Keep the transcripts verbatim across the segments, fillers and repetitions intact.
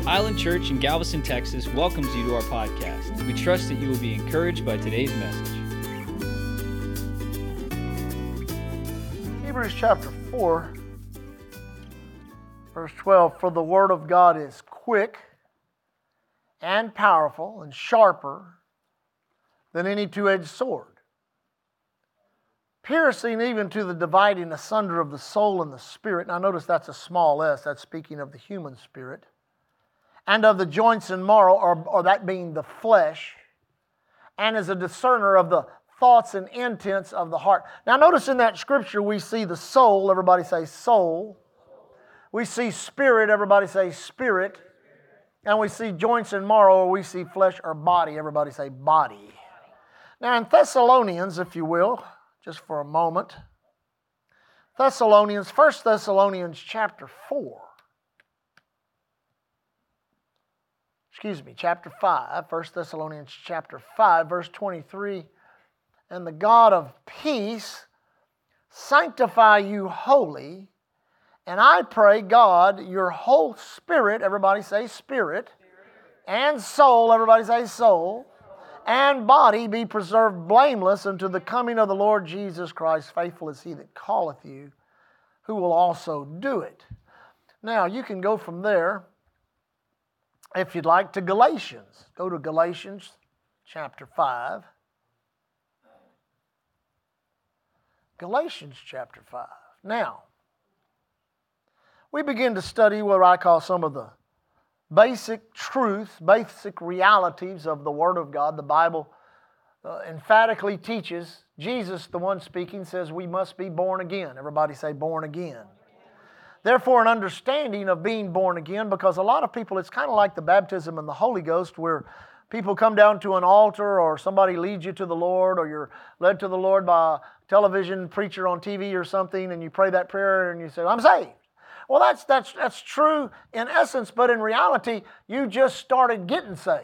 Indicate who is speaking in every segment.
Speaker 1: Island Church in Galveston, Texas welcomes you to our podcast. We trust that you will be encouraged by today's message.
Speaker 2: Hebrews chapter four, verse twelve, for the word of God is quick and powerful and sharper than any two-edged sword, piercing even to the dividing asunder of the soul and the spirit. Now notice that's a small s, that's speaking of the human spirit, and of the joints and marrow, or, or that being the flesh, and is a discerner of the thoughts and intents of the heart. Now notice in that scripture we see the soul, everybody say soul. We see spirit, everybody say spirit. And we see joints and marrow, or we see flesh or body, everybody say body. Now in Thessalonians, if you will, just for a moment, Thessalonians, First Thessalonians chapter four. Excuse me, chapter five, First Thessalonians chapter five, verse twenty-three. And the God of peace sanctify you wholly, and I pray, God, your whole spirit, everybody say spirit, and soul, everybody say soul, and body be preserved blameless unto the coming of the Lord Jesus Christ. Faithful is he that calleth you, who will also do it. Now, you can go from there, if you'd like, to Galatians. Go to Galatians chapter five. Galatians chapter five. Now, we begin to study what I call some of the basic truths, basic realities of the Word of God. The Bible uh, emphatically teaches, Jesus, the one speaking, says we must be born again. Everybody say born again. Therefore, an understanding of being born again, because a lot of people, it's kind of like the baptism in the Holy Ghost, where people come down to an altar, or somebody leads you to the Lord, or you're led to the Lord by a television preacher on T V or something, and you pray that prayer and you say, I'm saved. Well, that's, that's, that's true in essence, but in reality, you just started getting saved.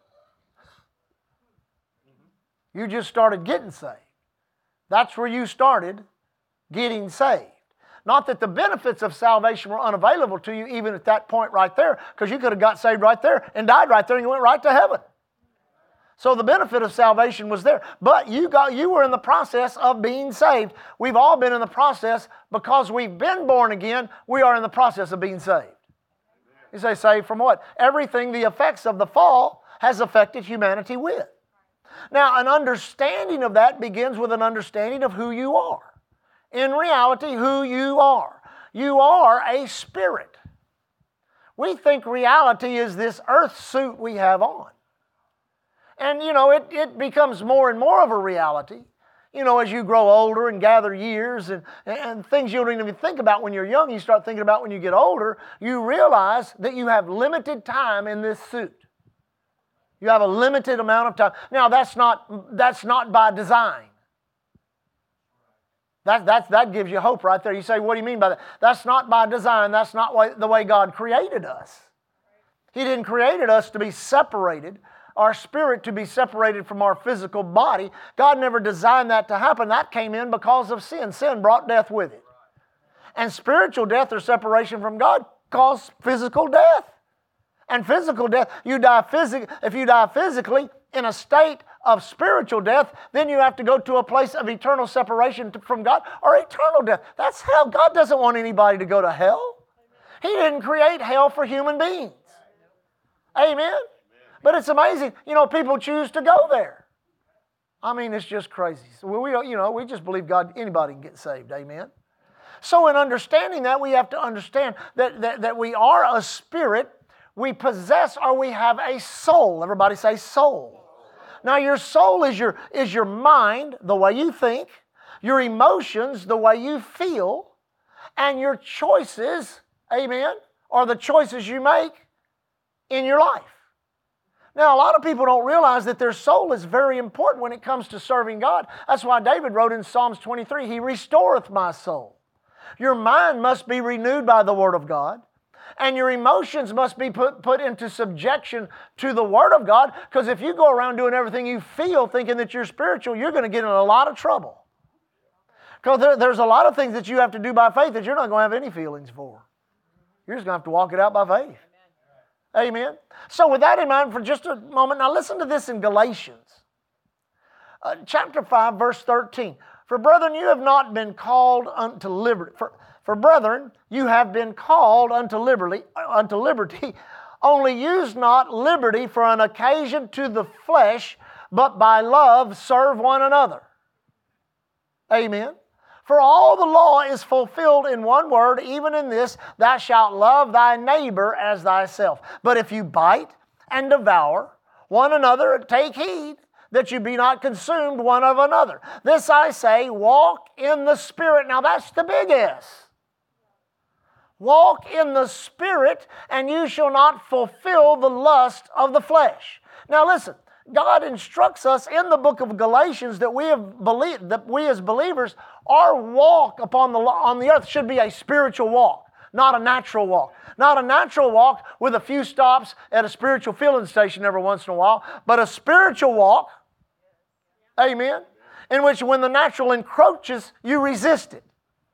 Speaker 2: You just started getting saved. That's where you started getting saved. Not that the benefits of salvation were unavailable to you even at that point right there, because you could have got saved right there and died right there and you went right to heaven. So the benefit of salvation was there. But you got you were in the process of being saved. We've all been in the process because we've been born again. We are in the process of being saved. You say, saved from what? Everything the effects of the fall has affected humanity with. Now, an understanding of that begins with an understanding of who you are. In reality, who you are. You are a spirit. We think reality is this earth suit we have on. And, you know, it, it becomes more and more of a reality, you know, as you grow older and gather years and, and things you don't even think about when you're young, you start thinking about when you get older, you realize that you have limited time in this suit. You have a limited amount of time. Now, that's not, that's not by design. That, that, that gives you hope right there. You say, what do you mean by that? That's not by design. That's not way, the way God created us. He didn't create us to be separated, our spirit to be separated from our physical body. God never designed that to happen. That came in because of sin. Sin brought death with it. And spiritual death or separation from God caused physical death. And physical death, you die physic- if you die physically in a state of spiritual death, then you have to go to a place of eternal separation from God or eternal death. That's hell. God doesn't want anybody to go to hell. He didn't create hell for human beings. Amen? But it's amazing. You know, people choose to go there. I mean, it's just crazy. So we, you know, we just believe God, anybody can get saved. Amen? So in understanding that, we have to understand that, that, that we are a spirit. We possess or we have a soul. Everybody say soul. Now your soul is your, is your mind, the way you think, your emotions, the way you feel, and your choices, amen, are the choices you make in your life. Now a lot of people don't realize that their soul is very important when it comes to serving God. That's why David wrote in Psalms twenty-three, He restoreth my soul. Your mind must be renewed by the Word of God. And your emotions must be put, put into subjection to the Word of God, because if you go around doing everything you feel thinking that you're spiritual, you're going to get in a lot of trouble. Because there, there's a lot of things that you have to do by faith that you're not going to have any feelings for. You're just going to have to walk it out by faith. Amen. So with that in mind for just a moment, now listen to this in Galatians. Uh, chapter five, verse thirteen. For brethren, you have not been called unto liberty. For, for brethren, you have been called unto liberty, unto liberty. Only use not liberty for an occasion to the flesh, but by love serve one another. Amen. For all the law is fulfilled in one word, even in this, thou shalt love thy neighbor as thyself. But if you bite and devour one another, take heed that you be not consumed one of another. This I say, walk in the Spirit. Now that's the big S. Walk in the Spirit, and you shall not fulfill the lust of the flesh. Now listen, God instructs us in the book of Galatians that we have believed, that we as believers, our walk upon the on the earth should be a spiritual walk, not a natural walk. Not a natural walk with a few stops at a spiritual filling station every once in a while, but a spiritual walk, amen, in which when the natural encroaches, you resist it.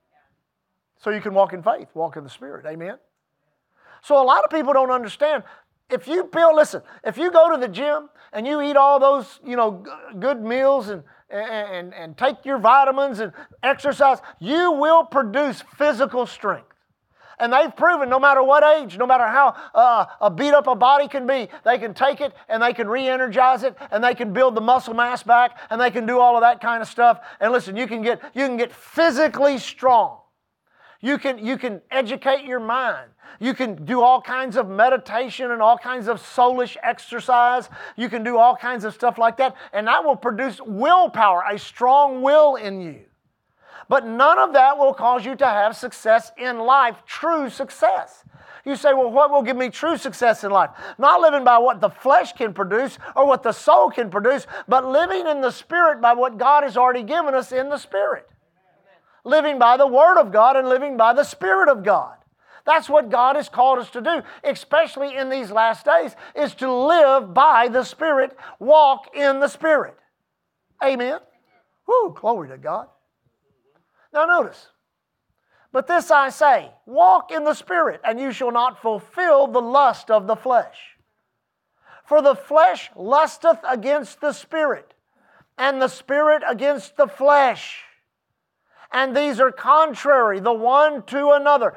Speaker 2: So you can walk in faith, walk in the Spirit, amen. So a lot of people don't understand. If you build, listen, if you go to the gym and you eat all those, you know, good meals and, and, and take your vitamins and exercise, you will produce physical strength. And they've proven no matter what age, no matter how uh, a beat up a body can be, they can take it and they can re-energize it and they can build the muscle mass back and they can do all of that kind of stuff. And listen, you can get, you can get physically strong. You can, you can educate your mind. You can do all kinds of meditation and all kinds of soulish exercise. You can do all kinds of stuff like that. And that will produce willpower, a strong will in you. But none of that will cause you to have success in life, true success. You say, well, what will give me true success in life? Not living by what the flesh can produce or what the soul can produce, but living in the Spirit by what God has already given us in the Spirit. Living by the Word of God and living by the Spirit of God. That's what God has called us to do, especially in these last days, is to live by the Spirit, walk in the Spirit. Amen? Woo, glory to God. Now notice, but this I say, walk in the Spirit, and you shall not fulfill the lust of the flesh. For the flesh lusteth against the Spirit, and the Spirit against the flesh. And these are contrary, the one to another.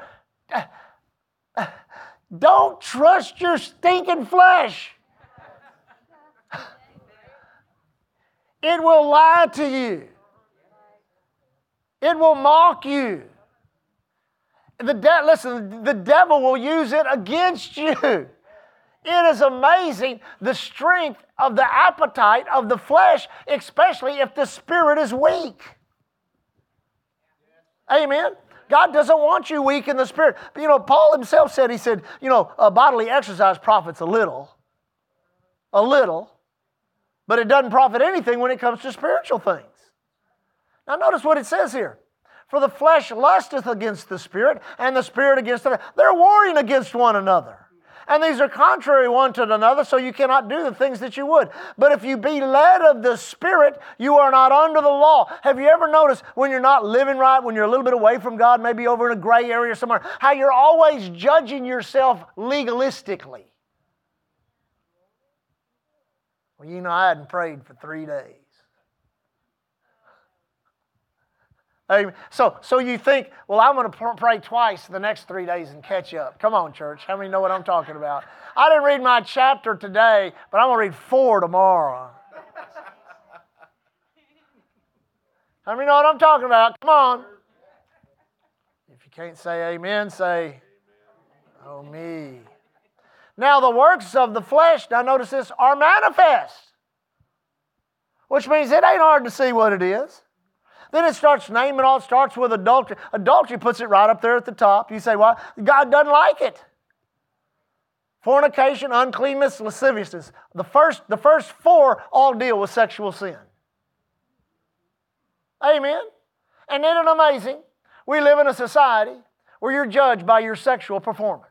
Speaker 2: Don't trust your stinking flesh. It will lie to you. It will mock you. The de- listen, the devil will use it against you. It is amazing the strength of the appetite of the flesh, especially if the spirit is weak. Amen? God doesn't want you weak in the spirit. But, you know, Paul himself said, he said, you know, a bodily exercise profits a little. A little. But it doesn't profit anything when it comes to spiritual things. Now notice what it says here. For the flesh lusteth against the Spirit, and the Spirit against the... They're warring against one another. And these are contrary one to another, so you cannot do the things that you would. But if you be led of the Spirit, you are not under the law. Have you ever noticed when you're not living right, when you're a little bit away from God, maybe over in a gray area somewhere, how you're always judging yourself legalistically? Well, you know, I hadn't prayed for three days. Amen. So, so you think, well, I'm going to pray twice the next three days and catch up. Come on, church. How many know what I'm talking about? I didn't read my chapter today, but I'm going to read four tomorrow. How many know what I'm talking about? Come on. If you can't say amen, say, oh me. Now the works of the flesh, now notice this, are manifest. Which means it ain't hard to see what it is. Then it starts naming all. It starts with adultery. Adultery puts it right up there at the top. You say, well, God doesn't like it. Fornication, uncleanness, lasciviousness. The first, the first four all deal with sexual sin. Amen? And isn't it amazing? We live in a society where you're judged by your sexual performance.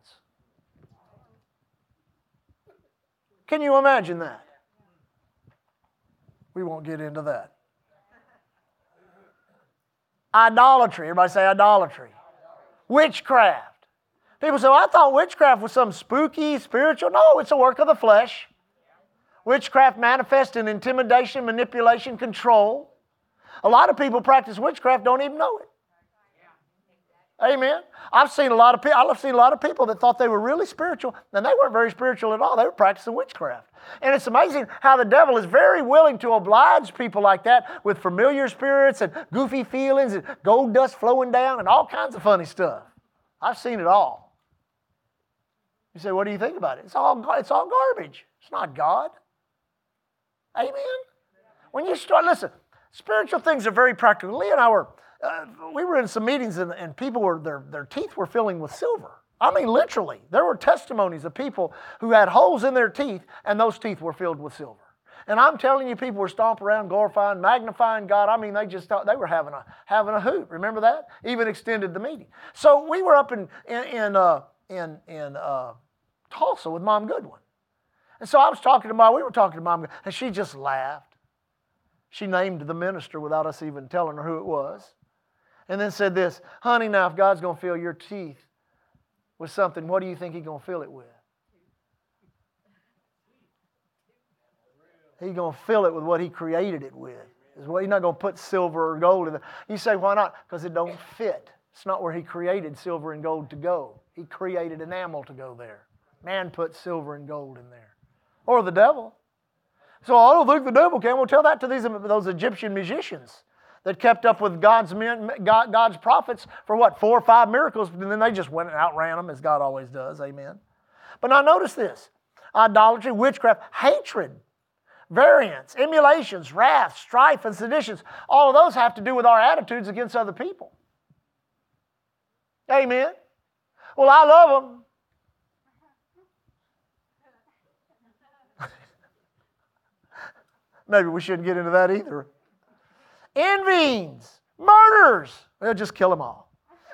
Speaker 2: Can you imagine that? We won't get into that. Idolatry. Everybody say idolatry. Witchcraft. People say, well, I thought witchcraft was some spooky, spiritual. No, it's a work of the flesh. Witchcraft manifests in intimidation, manipulation, control. A lot of people practice witchcraft, don't even know it. Amen. I've seen a lot of people. I've seen a lot of people that thought they were really spiritual, and they weren't very spiritual at all. They were practicing witchcraft. And it's amazing how the devil is very willing to oblige people like that with familiar spirits and goofy feelings and gold dust flowing down and all kinds of funny stuff. I've seen it all. You say, what do you think about it? It's all it's all garbage. It's not God. Amen. When you start, listen, spiritual things are very practical. Lee and I were. Uh, we were in some meetings and, and people were, their, their teeth were filling with silver. I mean, literally. There were testimonies of people who had holes in their teeth and those teeth were filled with silver. And I'm telling you, people were stomping around, glorifying, magnifying God. I mean, they just thought they were having a having a hoot. Remember that? Even extended the meeting. So we were up in in in, uh, in, in uh, Tulsa with Mom Goodwin. And so I was talking to Mom, we were talking to Mom, and she just laughed. She named the minister without us even telling her who it was. And then said this, honey, now if God's going to fill your teeth with something, what do you think He's going to fill it with? He's going to fill it with what He created it with. He's not going to put silver or gold in it. You say, why not? Because it don't fit. It's not where He created silver and gold to go. He created enamel to go there. Man put silver and gold in there. Or the devil. So I don't think the devil can. We'll tell that to these those Egyptian musicians that kept up with God's men, God, God's prophets for what, four or five miracles, and then they just went and outran them, as God always does. Amen. But now notice this. Idolatry, witchcraft, hatred, variance, emulations, wrath, strife, and seditions. All of those have to do with our attitudes against other people. Amen. Well, I love them. Maybe we shouldn't get into that either. Envyings, murders. They'll just kill them all.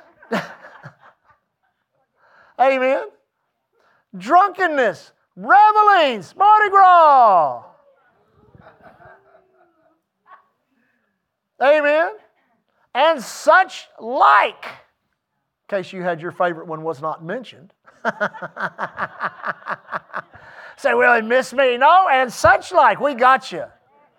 Speaker 2: Amen. Drunkenness, revelings, Mardi Gras. Amen. And such like. In case you had your favorite one was not mentioned. Say, well, he missed me. No, and such like. We got you.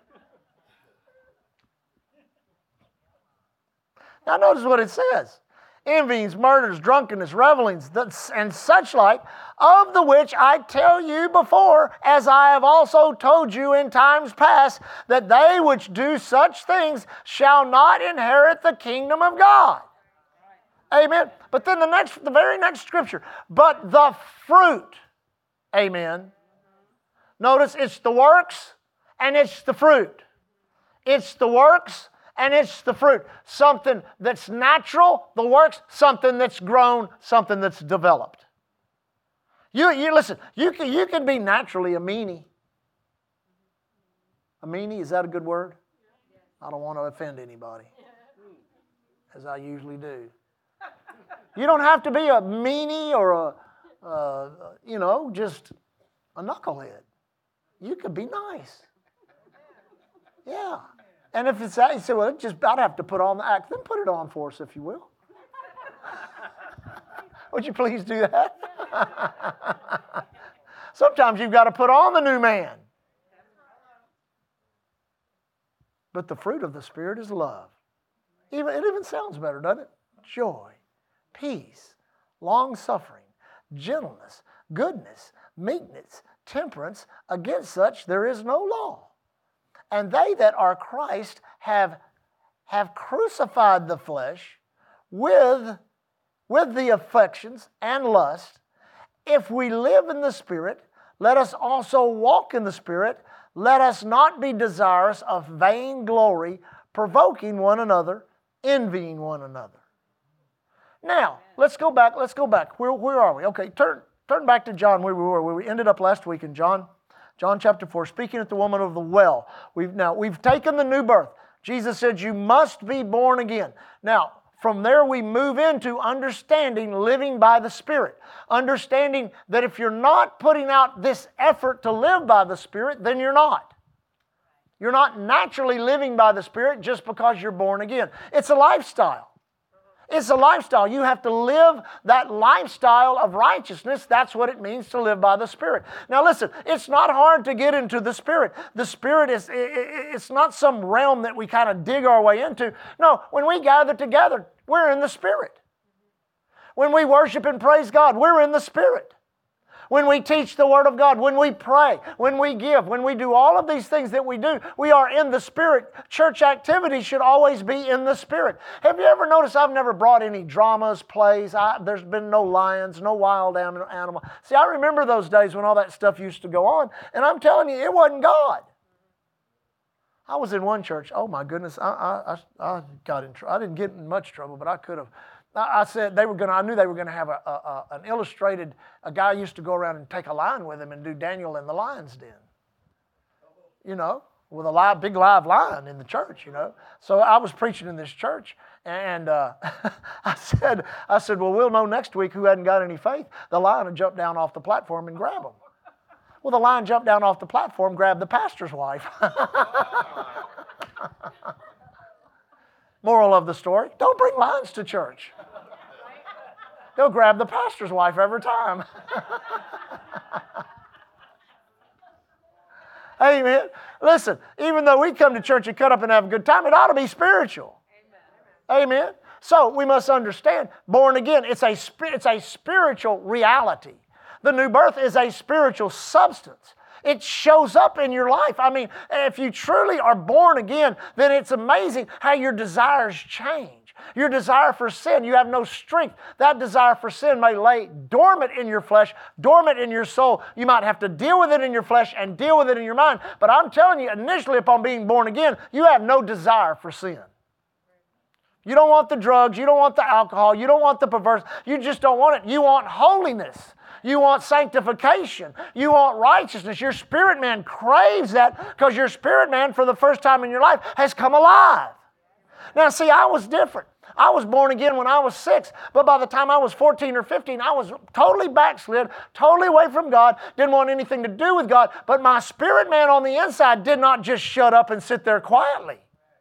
Speaker 2: Now notice what it says. Envyings, murders, drunkenness, revelings, and such like, of the which I tell you before, as I have also told you in times past, that they which do such things shall not inherit the kingdom of God. Amen. But then the next, the very next scripture, but the fruit. Amen. Notice it's the works and it's the fruit. It's the works and it's the fruit. Something that's natural, the works, something that's grown, something that's developed. You, you listen, you can, you can be naturally a meanie. A meanie, is that a good word? I don't want to offend anybody, as I usually do. You don't have to be a meanie or a, uh, you know, just a knucklehead. You could be nice. Yeah. And if it's that, you say, well, it just, I'd have to put on the act. Then put it on for us, if you will. Would you please do that? Sometimes you've got to put on the new man. But the fruit of the Spirit is love. Even, it even sounds better, doesn't it? Joy, peace, long-suffering, gentleness, goodness, meekness, temperance. Against such there is no law. And they that are Christ have, have crucified the flesh with, with the affections and lust. If we live in the Spirit, let us also walk in the Spirit. Let us not be desirous of vain glory, provoking one another, envying one another. Now, let's go back. Let's go back. Where, where are we? Okay, turn, turn back to John where we were, where we ended up last week in John. John chapter four, speaking at the woman of the well. We've now we've taken the new birth. Jesus said, you must be born again. Now, from there we move into understanding living by the Spirit. Understanding that if you're not putting out this effort to live by the Spirit, then you're not. You're not naturally living by the Spirit just because you're born again. It's a lifestyle. It's a lifestyle. You have to live that lifestyle of righteousness. That's what it means to live by the Spirit. Now listen, it's not hard to get into the Spirit. The Spirit is, it's not some realm that we kind of dig our way into. No, when we gather together, we're in the Spirit. When we worship and praise God, we're in the Spirit. When we teach the Word of God, when we pray, when we give, when we do all of these things that we do, we are in the Spirit. Church activity should always be in the Spirit. Have you ever noticed I've never brought any dramas, plays? I, there's been no lions, no wild animal. See, I remember those days when all that stuff used to go on, and I'm telling you, it wasn't God. I was in one church. Oh my goodness, I, I, I, I got in trouble. I didn't get in much trouble, but I could have. I said they were going to, I knew they were going to have a, a, a, an illustrated, a guy used to go around and take a lion with him and do Daniel in the lion's den. You know, with a live, big live lion in the church, you know. So I was preaching in this church, and uh, I said, I said, well, we'll know next week who hadn't got any faith. The lion would jump down off the platform and grab him. Well, the lion jumped down off the platform, grabbed the pastor's wife. Moral of the story, don't bring lions to church. They'll grab the pastor's wife every time. Amen. Listen, even though we come to church and cut up and have a good time, it ought to be spiritual. Amen. Amen. So we must understand, born again, it's a, it's a spiritual reality. The new birth is a spiritual substance. It shows up in your life. I mean, if you truly are born again, then it's amazing how your desires change. Your desire for sin, you have no strength. That desire for sin may lay dormant in your flesh, dormant in your soul. You might have to deal with it in your flesh and deal with it in your mind. But I'm telling you, initially upon being born again, you have no desire for sin. You don't want the drugs. You don't want the alcohol. You don't want the perverse. You just don't want it. You want holiness. You want sanctification. You want righteousness. Your spirit man craves that because your spirit man, for the first time in your life, has come alive. Now, see, I was different. I was born again when I was six, but by the time I was fourteen or fifteen, I was totally backslid, totally away from God, didn't want anything to do with God, but my spirit man on the inside did not just shut up and sit there quietly.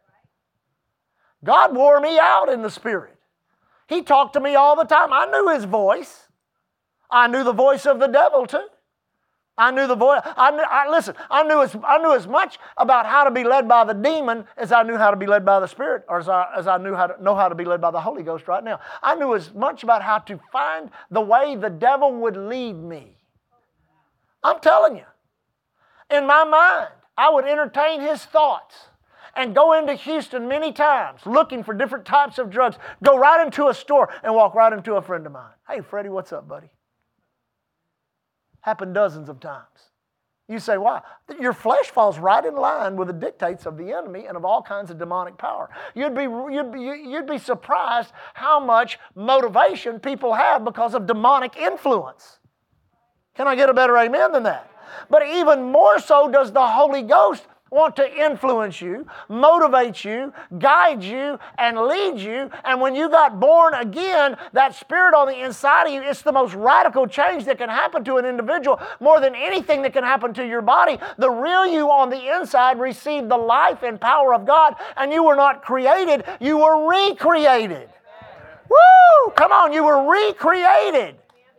Speaker 2: God wore me out in the spirit. He talked to me all the time. I knew His voice. I knew the voice of the devil too. I knew the voice. I knew. I, listen. I knew as I knew as much about how to be led by the demon as I knew how to be led by the Spirit, or as I, as I knew how to know how to be led by the Holy Ghost right now. I knew as much about how to find the way the devil would lead me. I'm telling you, in my mind, I would entertain his thoughts and go into Houston many times looking for different types of drugs. Go right into a store and walk right into a friend of mine. Hey, Freddie, what's up, buddy? Happened dozens of times. You say, why? Your flesh falls right in line with the dictates of the enemy and of all kinds of demonic power. You'd be, you'd be, you'd be surprised how much motivation people have because of demonic influence. Can I get a better amen than that? But even more so does the Holy Ghost want to influence you, motivate you, guide you, and lead you. And when you got born again, that spirit on the inside of you, it's the most radical change that can happen to an individual more than anything that can happen to your body. The real you on the inside received the life and power of God, and you were not created, you were recreated. Woo! Come on, you were recreated.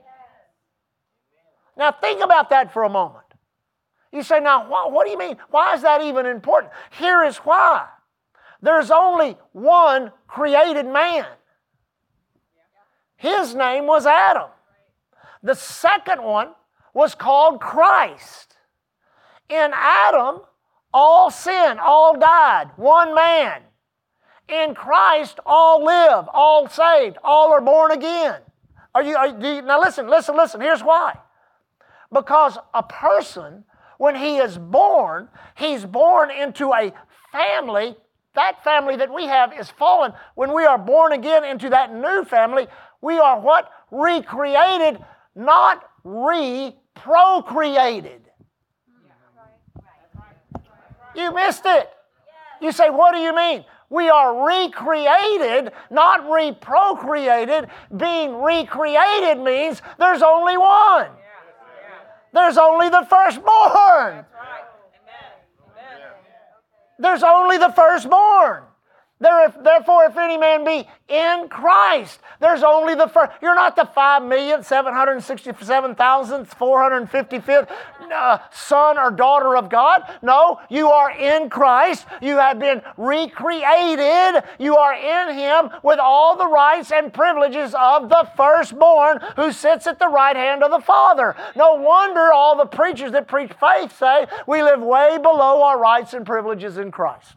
Speaker 2: Now think about that for a moment. You say, now, what do you mean? Why is that even important? Here is why. There's only one created man. His name was Adam. The second one was called Christ. In Adam, all sin, all died, one man. In Christ, all live, all saved, all are born again. Are you, are, do you, now listen, listen, listen, here's why. Because a person, when he is born, he's born into a family. That family that we have is fallen. When we are born again into that new family, we are what? Recreated, not re-procreated. You missed it. You say, what do you mean? We are recreated, not re-procreated. Being recreated means there's only one. There's only the firstborn. That's right. Amen. Amen. There's only the firstborn. Therefore, if any man be in Christ, there's only the first. You're not the five million, seven hundred sixty-seven thousand, four hundred fifty-fifth uh, son or daughter of God. No, you are in Christ. You have been recreated. You are in Him with all the rights and privileges of the firstborn who sits at the right hand of the Father. No wonder all the preachers that preach faith say we live way below our rights and privileges in Christ.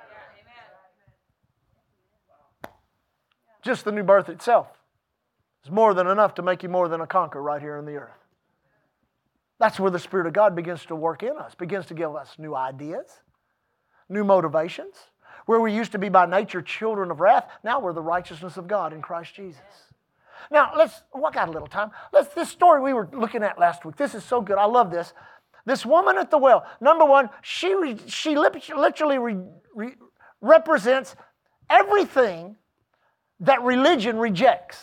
Speaker 2: Just the new birth itself is more than enough to make you more than a conqueror right here on the earth. That's where the Spirit of God begins to work in us, begins to give us new ideas, new motivations. Where we used to be by nature children of wrath, now we're the righteousness of God in Christ Jesus. Now, let's, well, I got a little time. Let's, this story we were looking at last week, this is so good. I love this. This woman at the well, number one, she, she literally re, re, represents everything that religion rejects.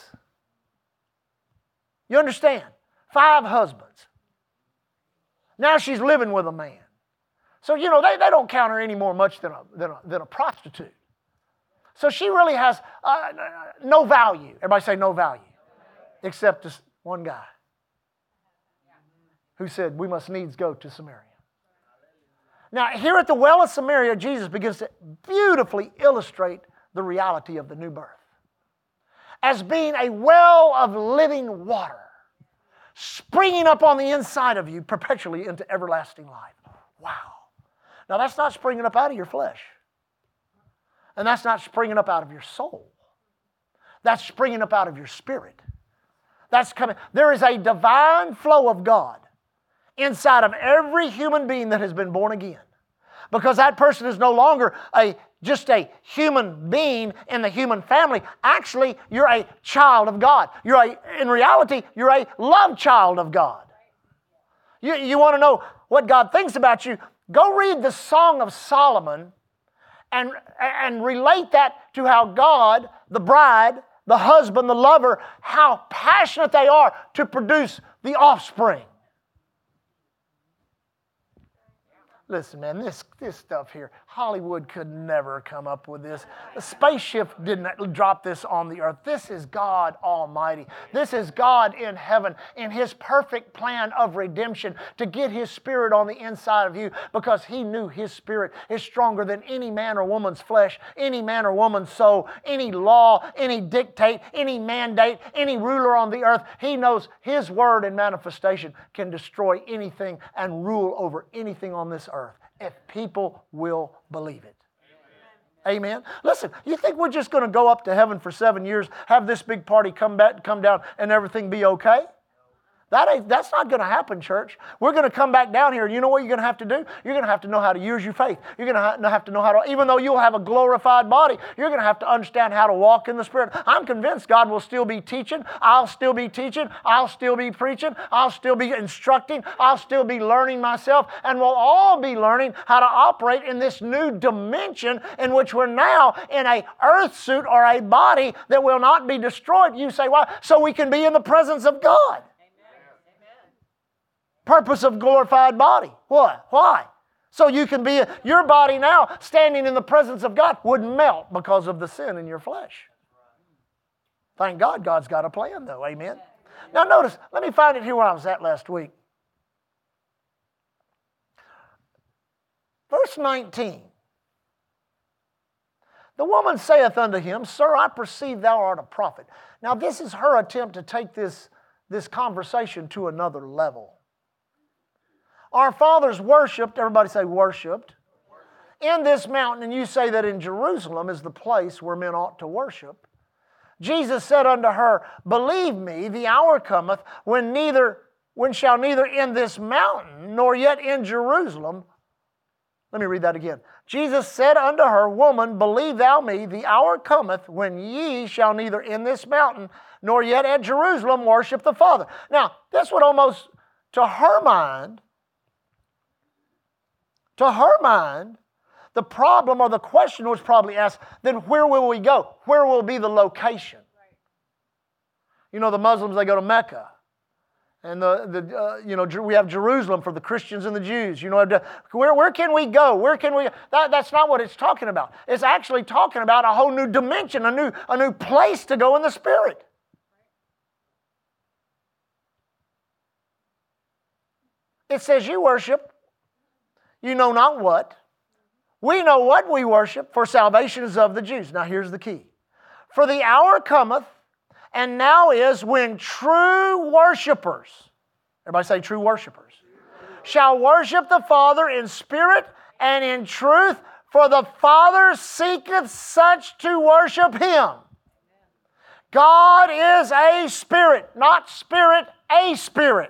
Speaker 2: You understand? Five husbands. Now she's living with a man. So, you know, they, they don't count her any more much than a, than a, than a prostitute. So she really has uh, no value. Everybody say no value. Except this one guy who said, we must needs go to Samaria. Now, here at the well of Samaria, Jesus begins to beautifully illustrate the reality of the new birth as being a well of living water springing up on the inside of you perpetually into everlasting life. Wow. Now that's not springing up out of your flesh. And that's not springing up out of your soul. That's springing up out of your spirit. That's coming. There is a divine flow of God inside of every human being that has been born again. Because that person is no longer a just a human being in the human family. Actually, you're a child of God. You're a, in reality, you're a love child of God. You, you want to know what God thinks about you? Go read the Song of Solomon and, and relate that to how God, the bride, the husband, the lover, how passionate they are to produce the offspring. Listen, man, this, this stuff here, Hollywood could never come up with this. The spaceship didn't drop this on the earth. This is God Almighty. This is God in heaven in His perfect plan of redemption to get His Spirit on the inside of you because He knew His Spirit is stronger than any man or woman's flesh, any man or woman's soul, any law, any dictate, any mandate, any ruler on the earth. He knows His Word and manifestation can destroy anything and rule over anything on this earth. Earth, if people will believe it. Amen. Listen, you think we're just going to go up to heaven for seven years, have this big party come back, come down, and everything be okay? That ain't, that's not going to happen, church. We're going to come back down here, and you know what you're going to have to do? You're going to have to know how to use your faith. You're going to have to know how to, even though you'll have a glorified body, you're going to have to understand how to walk in the Spirit. I'm convinced God will still be teaching. I'll still be teaching. I'll still be preaching. I'll still be instructing. I'll still be learning myself. And we'll all be learning how to operate in this new dimension in which we're now in a earth suit or a body that will not be destroyed. You say, why? So we can be in the presence of God. Purpose of glorified body. What? Why? So you can be, your body now standing in the presence of God would melt because of the sin in your flesh. Thank God God's got a plan though. Amen. Now notice, let me find it here where I was at last week. Verse nineteen. The woman saith unto him, Sir, I perceive thou art a prophet. Now this is her attempt to take this, this conversation to another level. Our fathers worshipped, everybody say worshipped, in this mountain, and you say that in Jerusalem is the place where men ought to worship. Jesus said unto her, Believe me, the hour cometh when neither, when shall neither in this mountain nor yet in Jerusalem. Let me read that again. Jesus said unto her, Woman, believe thou me, the hour cometh when ye shall neither in this mountain nor yet at Jerusalem worship the Father. Now, this would almost, to her mind, To her mind, the problem or the question was probably asked, then where will we go? Where will be the location? You know, the Muslims, they go to Mecca. And the, the uh, you know, we have Jerusalem for the Christians and the Jews. You know, where, where can we go? Where can we? That, that's not what it's talking about. It's actually talking about a whole new dimension, a new, a new place to go in the Spirit. It says you worship, you know not what. We know what we worship, for salvation is of the Jews. Now here's the key. For the hour cometh, and now is, when true worshipers, everybody say true worshipers, shall worship the Father in spirit and in truth, for the Father seeketh such to worship Him. God is a spirit, not spirit, a spirit.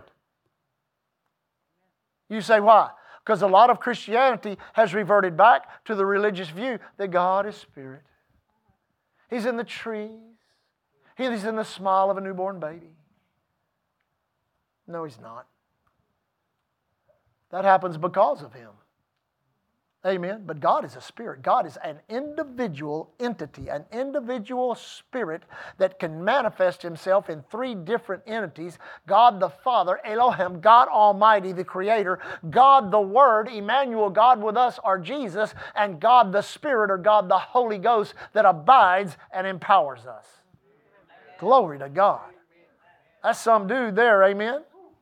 Speaker 2: You say, why? Because a lot of Christianity has reverted back to the religious view that God is spirit. He's in the trees. He's in the smile of a newborn baby. No, He's not. That happens because of Him. Amen. But God is a spirit. God is an individual entity, an individual spirit that can manifest Himself in three different entities. God the Father, Elohim, God Almighty, the Creator, God the Word, Emmanuel, God with us, or Jesus, and God the Spirit, or God the Holy Ghost, that abides and empowers us. Glory to God. That's some dude there, amen?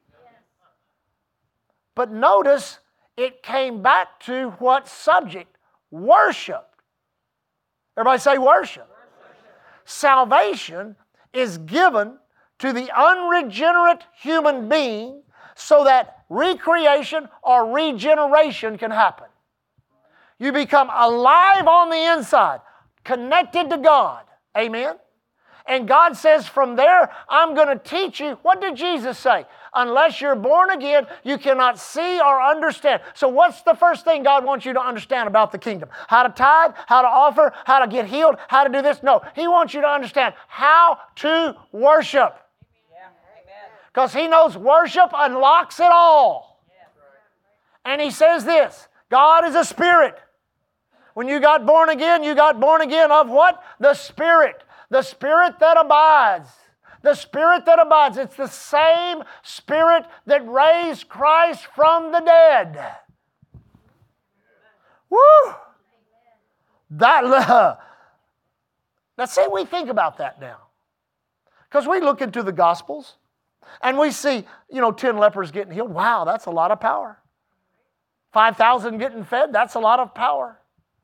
Speaker 2: But notice, it came back to what subject? Worship. Everybody say worship. Salvation is given to the unregenerate human being so that recreation or regeneration can happen. You become alive on the inside, connected to God. Amen? And God says from there, I'm going to teach you. What did Jesus say? Unless you're born again, you cannot see or understand. So what's the first thing God wants you to understand about the kingdom? How to tithe, how to offer, how to get healed, how to do this? No, He wants you to understand how to worship. Because He knows worship unlocks it all. And He says this, God is a spirit. When you got born again, you got born again of what? The Spirit. The Spirit that abides. The Spirit that abides. It's the same Spirit that raised Christ from the dead. Woo! That, uh, now see, we think about that now. Because we look into the Gospels and we see, you know, ten lepers getting healed. Wow, that's a lot of power. five thousand getting fed, that's a lot of power.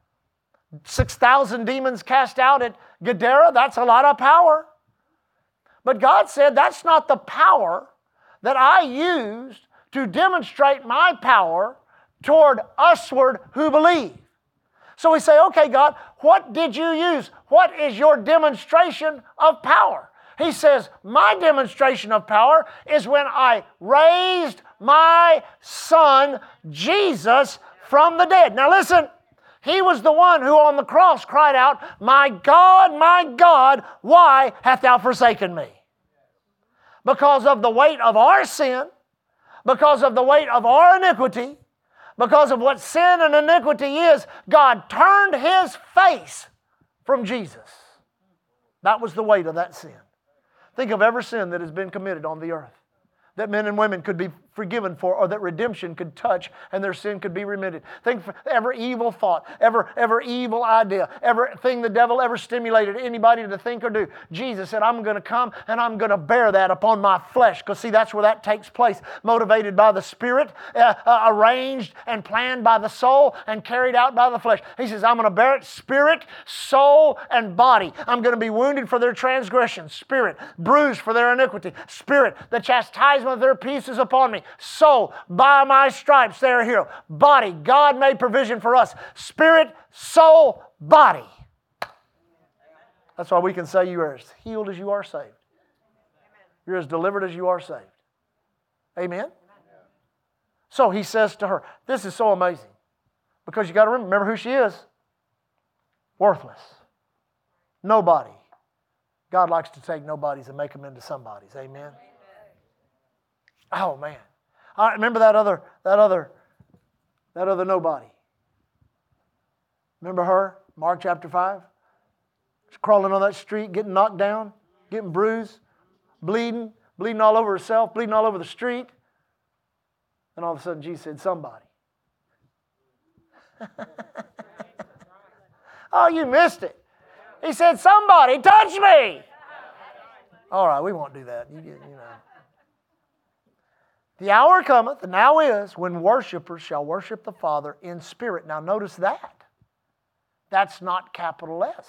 Speaker 2: six thousand demons cast out at Gadara, that's a lot of power. But God said that's not the power that I used to demonstrate my power toward usward who believe. So we say, okay, God, what did you use? What is your demonstration of power? He says, my demonstration of power is when I raised my Son, Jesus, from the dead. Now listen. He was the one who on the cross cried out, my God, my God, why hast thou forsaken me? Because of the weight of our sin, because of the weight of our iniquity, because of what sin and iniquity is, God turned His face from Jesus. That was the weight of that sin. Think of every sin that has been committed on the earth that men and women could be forgiven for, or that redemption could touch and their sin could be remitted. Think of every evil thought, every, every evil idea, everything the devil ever stimulated anybody to think or do. Jesus said, I'm going to come and I'm going to bear that upon my flesh. Because see, that's where that takes place. Motivated by the Spirit, uh, uh, arranged and planned by the soul, and carried out by the flesh. He says, I'm going to bear it spirit, soul, and body. I'm going to be wounded for their transgressions. Spirit, bruised for their iniquity. Spirit, the chastisement of their peace is upon me. Soul, by my stripes they are healed. Body, God made provision for us. Spirit, soul, body. That's why we can say you are as healed as you are saved. You're as delivered as you are saved. Amen? So He says to her, this is so amazing. Because you got to remember who she is. Worthless. Nobody. God likes to take nobodies and make them into somebodies. Amen? Oh man. I remember that other, that other, that other nobody. Remember her? Mark chapter five? She's crawling on that street, getting knocked down, getting bruised, bleeding, bleeding all over herself, bleeding all over the street. And all of a sudden Jesus said, somebody. Oh, you missed it. He said, somebody touch me. All right, we won't do that. You, get, you know. The hour cometh, and now is, when worshipers shall worship the Father in spirit. Now notice that. That's not capital S.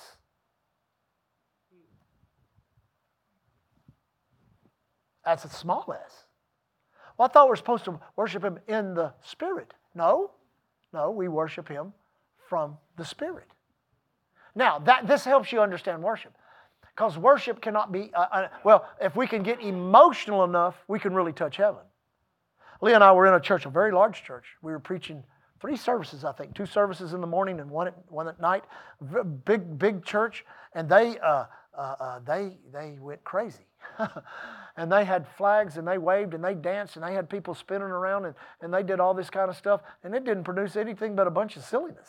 Speaker 2: That's a small s. Well, I thought we were supposed to worship Him in the Spirit. No, no, we worship Him from the Spirit. Now, that this helps you understand worship. Because worship cannot be, uh, uh, well, if we can get emotional enough, we can really touch heaven. Leah and I were in a church, a very large church. We were preaching three services, I think. Two services in the morning and one at, one at night. Big, big church. And they, uh, uh, uh, they, they went crazy. And they had flags and they waved and they danced and they had people spinning around and, and they did all this kind of stuff. And it didn't produce anything but a bunch of silliness.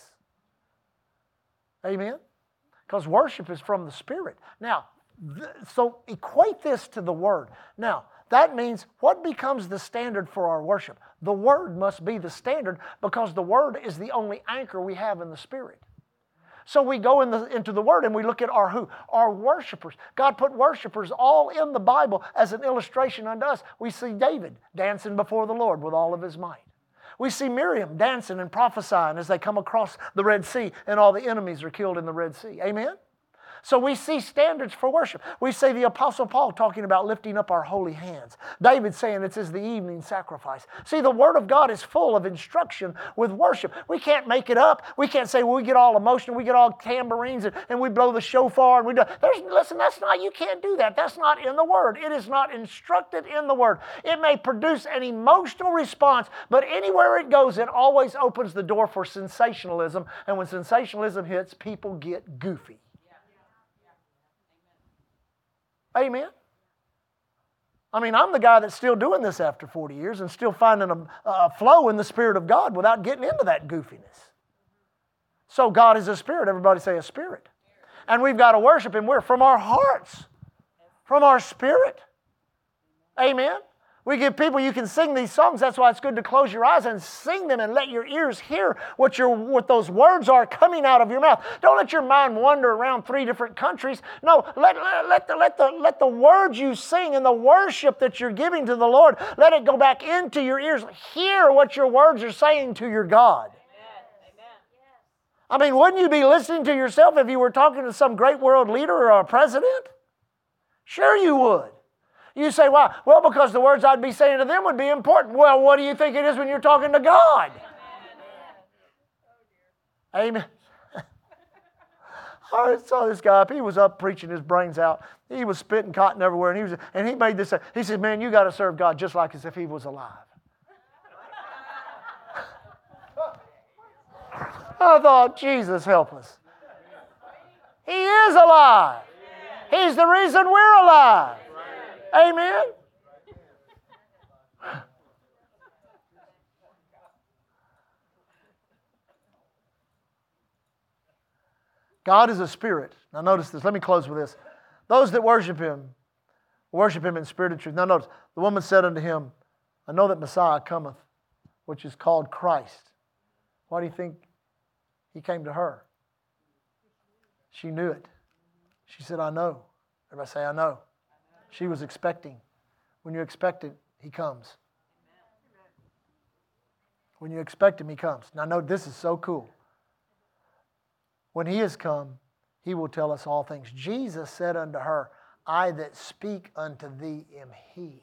Speaker 2: Amen? Because worship is from the Spirit. Now, th- so equate this to the Word. Now, that means what becomes the standard for our worship? The Word must be the standard because the Word is the only anchor we have in the Spirit. So we go in the, into the Word and we look at our who? Our worshipers. God put worshipers all in the Bible as an illustration unto us. We see David dancing before the Lord with all of his might. We see Miriam dancing and prophesying as they come across the Red Sea and all the enemies are killed in the Red Sea. Amen? So we see standards for worship. We see the Apostle Paul talking about lifting up our holy hands. David saying it's as the evening sacrifice. See, the Word of God is full of instruction with worship. We can't make it up. We can't say, well, we get all emotional, we get all tambourines, and, and we blow the shofar. And we do. There's, listen, that's not, you can't do that. That's not in the Word. It is not instructed in the Word. It may produce an emotional response, but anywhere it goes, it always opens the door for sensationalism. And when sensationalism hits, people get goofy. Amen. I mean, I'm the guy that's still doing this after forty years and still finding a, a flow in the Spirit of God without getting into that goofiness. So God is a spirit. Everybody say a spirit. And we've got to worship Him where? From our hearts. From our spirit. Amen. We give people, you can sing these songs. That's why it's good to close your eyes and sing them and let your ears hear what, your, what those words are coming out of your mouth. Don't let your mind wander around three different countries. No, let, let, let, the, let, the, let the words you sing and the worship that you're giving to the Lord, let it go back into your ears. Hear what your words are saying to your God. I mean, wouldn't you be listening to yourself if you were talking to some great world leader or a president? Sure you would. You say, why? Well, because the words I'd be saying to them would be important. Well, what do you think it is when you're talking to God? Amen. I saw this guy. He was up preaching his brains out. He was spitting cotton everywhere. And he, was, and he made this. He said, man, you got to serve God just like as if He was alive. I thought, Jesus, help us. He is alive. He's the reason we're alive. Amen? God is a spirit. Now notice this. Let me close with this. Those that worship Him, worship Him in spirit and truth. Now notice, the woman said unto Him, I know that Messiah cometh, which is called Christ. Why do you think He came to her? She knew it. She said, I know. Everybody say, I know. She was expecting. When you expect it, He comes. When you expect Him, He comes. Now, note, this is so cool. When He has come, He will tell us all things. Jesus said unto her, I that speak unto thee am He.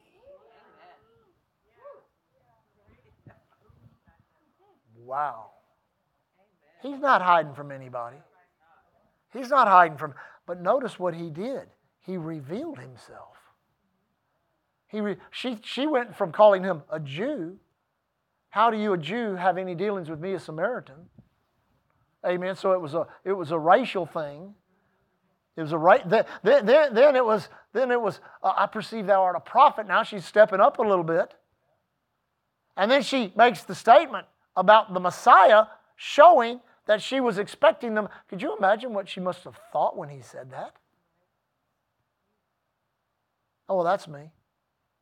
Speaker 2: Wow. He's not hiding from anybody. He's not hiding from... But notice what He did. He revealed Himself. He re, she, she went from calling Him a Jew. How do you, a Jew, have any dealings with me, a Samaritan? Amen. So it was a it was a racial thing. It was a right. Then then then it was then it was. Uh, I perceive thou art a prophet. Now she's stepping up a little bit. And then she makes the statement about the Messiah, showing that she was expecting them. Could you imagine what she must have thought when He said that? Oh, well, that's me.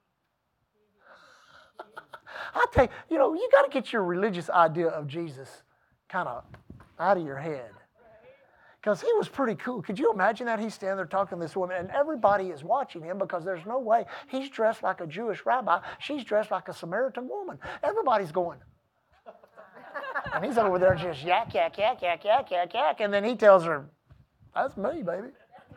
Speaker 2: tell you, you know, you got to get your religious idea of Jesus kind of out of your head. Because he was pretty cool. Could you imagine that? He's standing there talking to this woman, and everybody is watching him because there's no way. He's dressed like a Jewish rabbi. She's dressed like a Samaritan woman. Everybody's going. And he's over there just yak, yak, yak, yak, yak, yak, yak. And then he tells her, that's me, baby.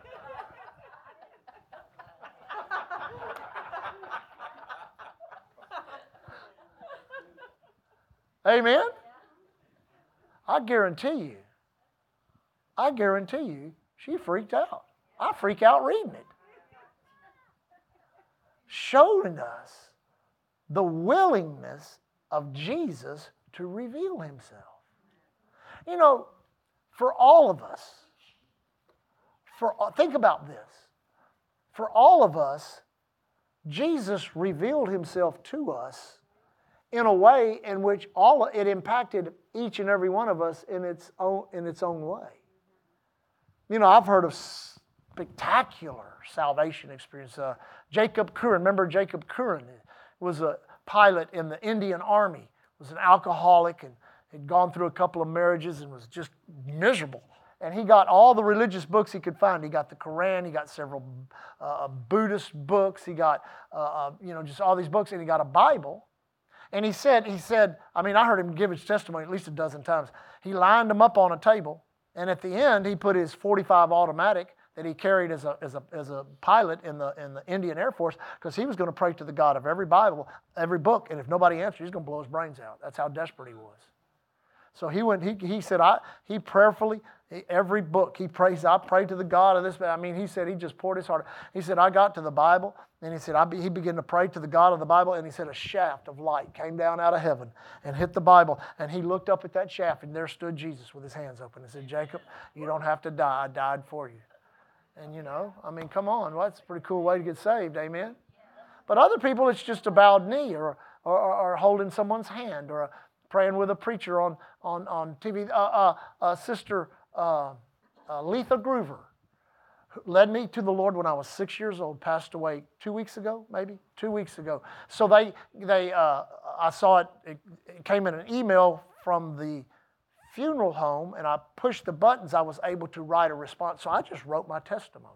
Speaker 2: Amen? I guarantee you, I guarantee you, she freaked out. I freak out reading it. Showing us the willingness of Jesus to reveal himself. You know, for all of us, for think about this. For all of us, Jesus revealed himself to us in a way in which all it impacted each and every one of us in its own in its own way. You know, I've heard of spectacular salvation experience. Uh, Jacob Curran, remember Jacob Curran? Was a pilot in the Indian Army. Was an alcoholic and had gone through a couple of marriages and was just miserable. And he got all the religious books he could find. He got the Quran. He got several uh, Buddhist books. He got uh, you know just all these books, and he got a Bible. And he said, he said, I mean, I heard him give his testimony at least a dozen times. He lined them up on a table, and at the end, he put his forty-five automatic that he carried as a as a as a pilot in the in the Indian Air Force, because he was going to pray to the God of every Bible, every book, and if nobody answered, he's going to blow his brains out. That's how desperate he was. So he went. He he said, I he prayerfully. Every book he prays, I pray to the God of this. I mean, he said he just poured his heart. He said, I got to the Bible, and he said, I be, he began to pray to the God of the Bible, and he said a shaft of light came down out of heaven and hit the Bible. And he looked up at that shaft, and there stood Jesus with his hands open and said, Jacob, you don't have to die. I died for you. And you know, I mean, come on. Well, that's a pretty cool way to get saved, amen? But other people, it's just a bowed knee or, or, or holding someone's hand or a, praying with a preacher on, on, on T V. Uh, uh, uh, Sister... Uh, uh, Letha Groover led me to the Lord when I was six years old. Passed away two weeks ago, maybe two weeks ago. So they, they, uh, I saw it, it. It came in an email from the funeral home, and I pushed the buttons. I was able to write a response. So I just wrote my testimony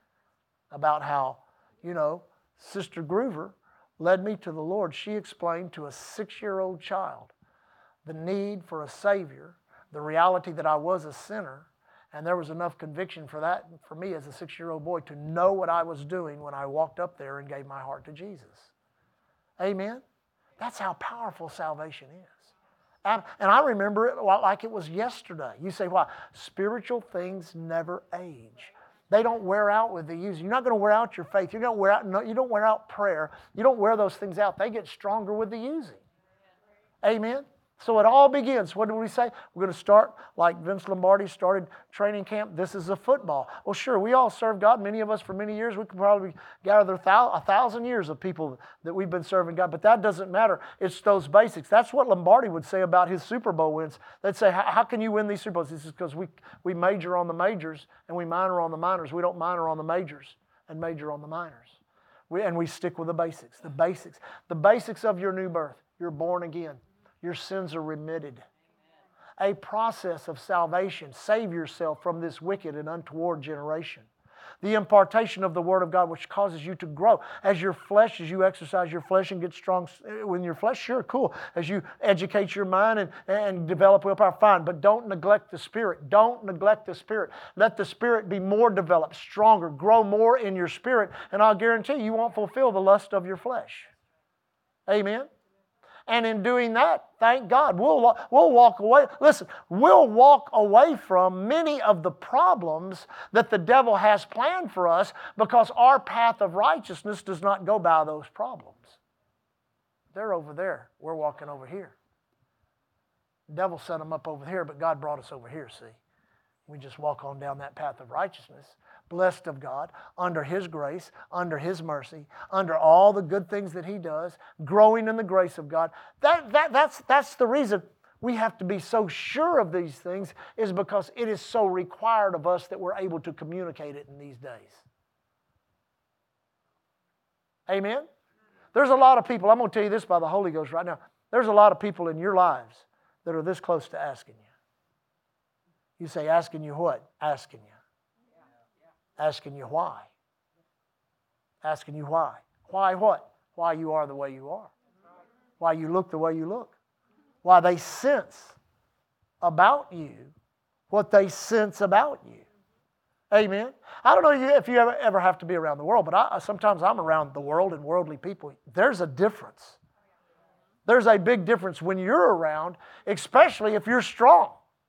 Speaker 2: about how, you know, Sister Groover led me to the Lord. She explained to a six-year-old child the need for a Savior, the reality that I was a sinner, and there was enough conviction for that for me as a six-year-old boy to know what I was doing when I walked up there and gave my heart to Jesus. Amen? That's how powerful salvation is. And, and I remember it like it was yesterday. You say, why? Spiritual things never age. They don't wear out with the using. You're not going to wear out your faith. You're going to wear out, no, you don't wear out prayer. You don't wear those things out. They get stronger with the using. Amen? So it all begins. What do we say? We're going to start like Vince Lombardi started training camp. This is a football. Well, sure, we all serve God. Many of us for many years. We could probably gather a thousand years of people that we've been serving God. But that doesn't matter. It's those basics. That's what Lombardi would say about his Super Bowl wins. They'd say, how can you win these Super Bowls? This is because we, we major on the majors and we minor on the minors. We don't minor on the majors and major on the minors. We, and we stick with the basics. The basics. The basics of your new birth. You're born again. Your sins are remitted. A process of salvation. Save yourself from this wicked and untoward generation. The impartation of the Word of God, which causes you to grow. As your flesh, as you exercise your flesh and get strong with your flesh, sure, cool. As you educate your mind and, and develop willpower, fine. But don't neglect the Spirit. Don't neglect the Spirit. Let the Spirit be more developed, stronger, grow more in your spirit, and I'll guarantee you, you won't fulfill the lust of your flesh. Amen? And in doing that, thank God, we'll, we'll walk away. Listen, we'll walk away from many of the problems that the devil has planned for us because our path of righteousness does not go by those problems. They're over there. We're walking over here. The devil set them up over here, but God brought us over here, see. We just walk on down that path of righteousness. Blessed of God, under His grace, under His mercy, under all the good things that He does, growing in the grace of God. That, that, that's, that's the reason we have to be so sure of these things, is because it is so required of us that we're able to communicate it in these days. Amen? There's a lot of people, I'm going to tell you this by the Holy Ghost right now, There's a lot of people in your lives that are this close to asking you. You say, asking you what? Asking you. Asking you why. Asking you why. Why what? Why you are the way you are. Why you look the way you look. Why they sense about you what they sense about you. Amen. I don't know if you ever, ever have to be around the world, but I, sometimes I'm around the world and worldly people. There's a difference. There's a big difference when you're around, especially if you're strong.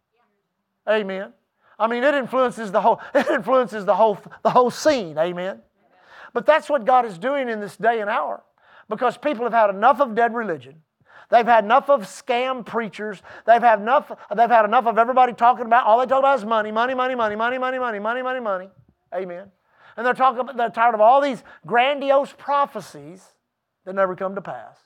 Speaker 2: Amen. I mean, it influences the whole, it influences the whole, the whole scene. Amen. But that's what God is doing in this day and hour, because people have had enough of dead religion. They've had enough of scam preachers. They've had enough, they've had enough of everybody talking about, all they talk about is money, money, money, money, money, money, money, money, money, money. Amen. And they're talking about, they're tired of all these grandiose prophecies that never come to pass.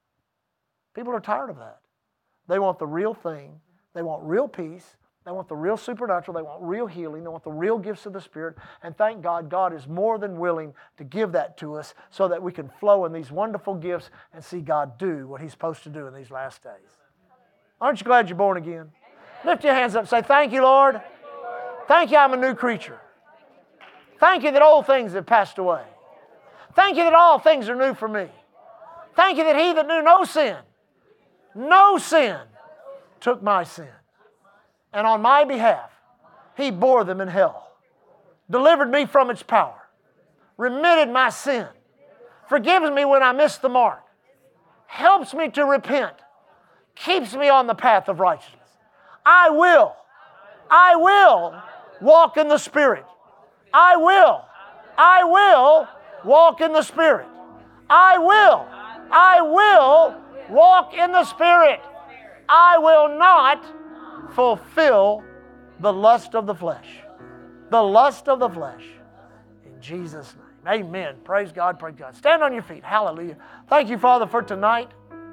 Speaker 2: People are tired of that. They want the real thing. They want real peace. They want the real supernatural. They want real healing. They want the real gifts of the Spirit. And thank God, God is more than willing to give that to us so that we can flow in these wonderful gifts and see God do what He's supposed to do in these last days. Aren't you glad you're born again? Lift your hands up and say, thank you, Lord. Thank you, I'm a new creature. Thank you that old things have passed away. Thank you that all things are new for me. Thank you that He that knew no sin, no sin, took my sin. And on my behalf, He bore them in hell, delivered me from its power, remitted my sin, forgives me when I miss the mark, helps me to repent, keeps me on the path of righteousness. I will, I will walk in the Spirit. I will, I will walk in the Spirit. I will, I will walk in the Spirit. I will not fulfill the lust of the flesh. The lust of the flesh. In Jesus' name. Amen. Praise God, praise God. Stand on your feet. Hallelujah. Thank you, Father, for tonight.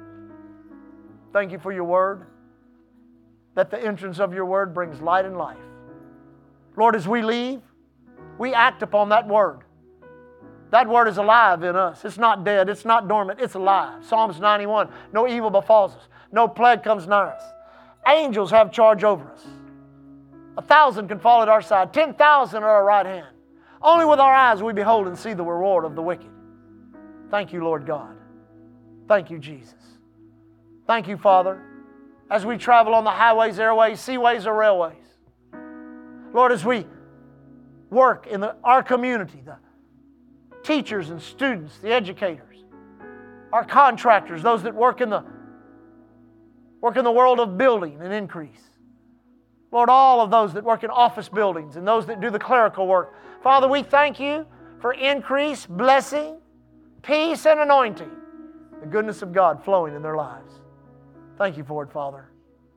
Speaker 2: Thank you for your word. That the entrance of your word brings light and life. Lord, as we leave, we act upon that word. That word is alive in us. It's not dead. It's not dormant. It's alive. Psalms ninety-one. No evil befalls us. No plague comes nigh us. Angels have charge over us. A thousand can fall at our side. Ten thousand at our right hand. Only with our eyes we behold and see the reward of the wicked. Thank you, Lord God. Thank you, Jesus. Thank you, Father, as we travel on the highways, airways, seaways, or railways. Lord, as we work in the, our community, the teachers and students, the educators, our contractors, those that work in the work in the world of building and increase. Lord, all of those that work in office buildings and those that do the clerical work. Father, we thank you for increase, blessing, peace, and anointing. The goodness of God flowing in their lives. Thank you for it, Father.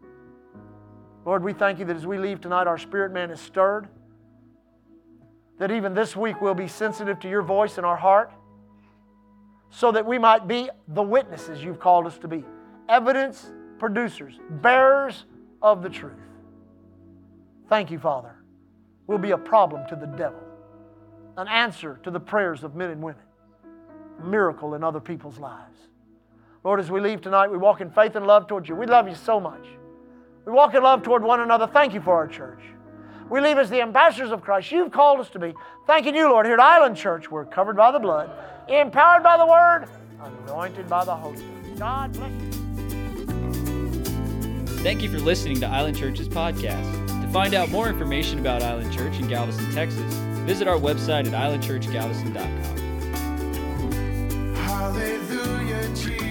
Speaker 2: Lord, we thank you that as we leave tonight, our spirit man is stirred. That even this week we'll be sensitive to your voice in our heart so that we might be the witnesses you've called us to be. Evidence producers, bearers of the truth. Thank you, Father. We'll be a problem to the devil, an answer to the prayers of men and women, a miracle in other people's lives. Lord, as we leave tonight, we walk in faith and love towards you. We love you so much. We walk in love toward one another. Thank you for our church. We leave as the ambassadors of Christ you've called us to be. Thanking you, Lord. Here at Island Church, we're covered by the blood, empowered by the Word, anointed by the Holy Spirit. God bless you.
Speaker 1: Thank you for listening to Island Church's podcast. To find out more information about Island Church in Galveston, Texas, visit our website at island church galveston dot com.
Speaker 3: Hallelujah, Jesus.